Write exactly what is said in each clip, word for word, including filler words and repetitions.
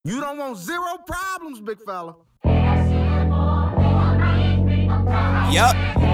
You don't want zero problems, big fella. Yup.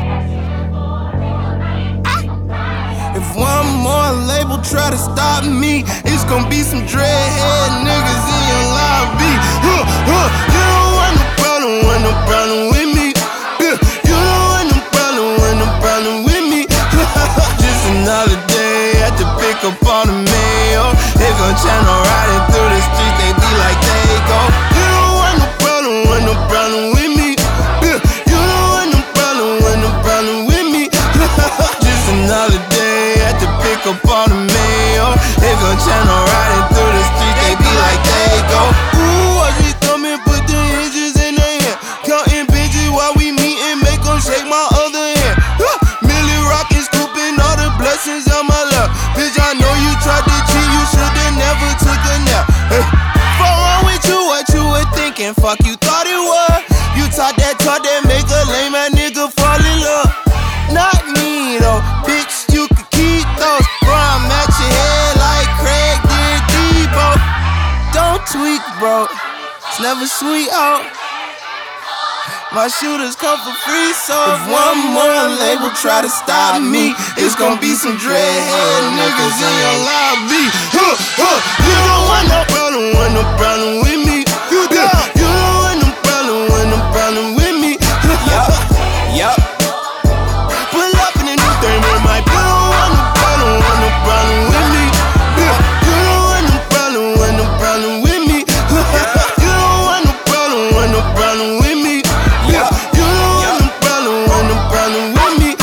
If one more label try to stop me, it's gon' be some dreadhead niggas in your lobby. Huh, huh. You don't want no problem, want no problem with me. Yeah. You don't want no problem, want no problem with me. Just another day at the pick up on the mail. They gon' channel riding through the streets, they be like they go. You don't want no problem, want no problem with me. Yeah. You don't want no problem, want no problem with me. Just another day at the pick up on the mail. They gon' channel riding through the streets, they be like they go. Ooh, I just come and put the hinges in their hand. Counting bitches while we meetin', make them shake my other hand. Huh. Millie rockin', scooping all the blessings on my lap. Bitch, I know you tried to cheat, you should've never took a nap. Hey, fuck wrong with you, what you were thinking? Fuck you thought it was. You taught that talk that make a lame ass nigga fall in love. Not me though, bitch, you could keep those. Bro, I'm at your head like Craig did Debo. Don't tweak, bro, it's never sweet out. My shooters come for free, so if one more label try to stop me, it's gon' be some dreadhead niggas in your lobby. Huh, huh. You don't want no problem, want no problem with me. You don't, you don't want no problem, want no problem with me. Yup, yup. Pull up in a new thing, man, my you don't want no problem, want no problem with me. Yeah. You don't want no problem, want no problem with me. You don't want no problem, want no problem with me. Yeah. You don't want no problem, want no problem with me.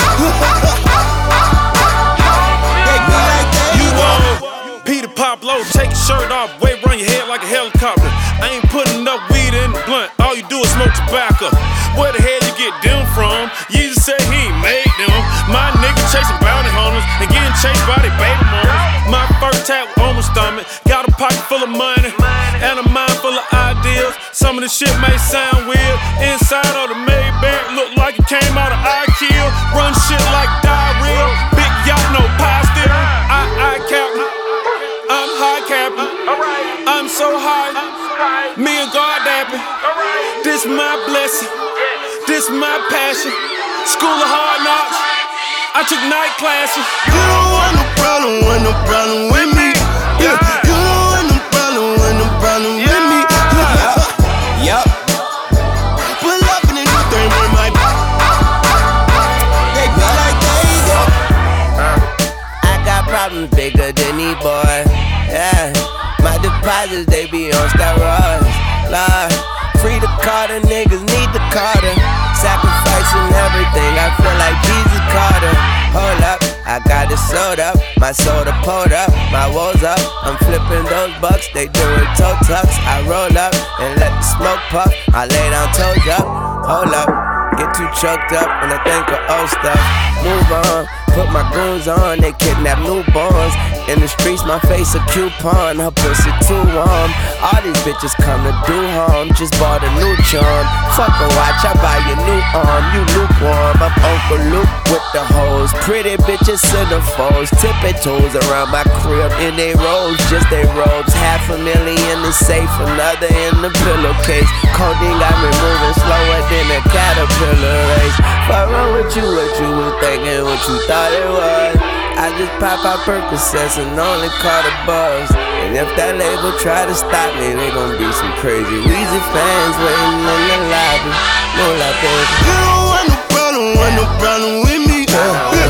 They be like that. You want Peter Pablo, take your shirt off, wave around your head like a helicopter. I ain't putting up weed in the blunt, all you do is smoke tobacco. Where the hell you get them from? Jesus said he ain't made them. My nigga chasing bounty hunters and getting chased by their baby mamas. My first tap on my stomach, got a pocket full of money and a mind full of ideas. Some of the shit may sound weird. Inside of the Maybach look like it came out of I-Kill. Run shit like diarrhea. Big yacht, no pie still. I, I captain. I'm high captain. I'm so high. Me and God dapping. This my blessing. This my passion. School of hard knocks. I took night classes. You don't want no problem, want no problem with me. Yeah. You don't want no problem, want no problem with me. Yup. Pull up in a new thing, man, my they be like they go. Uh, I got problems bigger than these boys. Yeah. My deposits, they be on steroids. Lord, free the Carter, niggas need the Carter. Sacrificing everything, I feel like Jesus Carter. Hold up, I got it sold up, my soda pulled up, my woes up. I'm flipping those bucks, they doing toe tucks. I roll up and let the smoke puff. I lay down toes up, hold up. Get too choked up when I think of old stuff. Move on, put my goons on, they kidnap newborns. In the streets, my face a coupon, her pussy too warm. All these bitches come to do harm, just bought a new charm. Fuck a watch, I buy your new arm, you lukewarm. I'm Uncle Luke with the hoes, pretty bitches centerfolds. Tipping toes around my crib in they robes, just they robes. Half a million in the safe, another in the pillowcase. Codeine got me moving slower than a caterpillar race. Fuck wrong with you, what you was thinking, what you thought it was. I just pop out Percocets and only call the buzz. And if that label try to stop me, they gon' be some crazy Weezy fans waiting in the lobby. No, like, baby, you don't want no problem, want no problem with me. Yeah.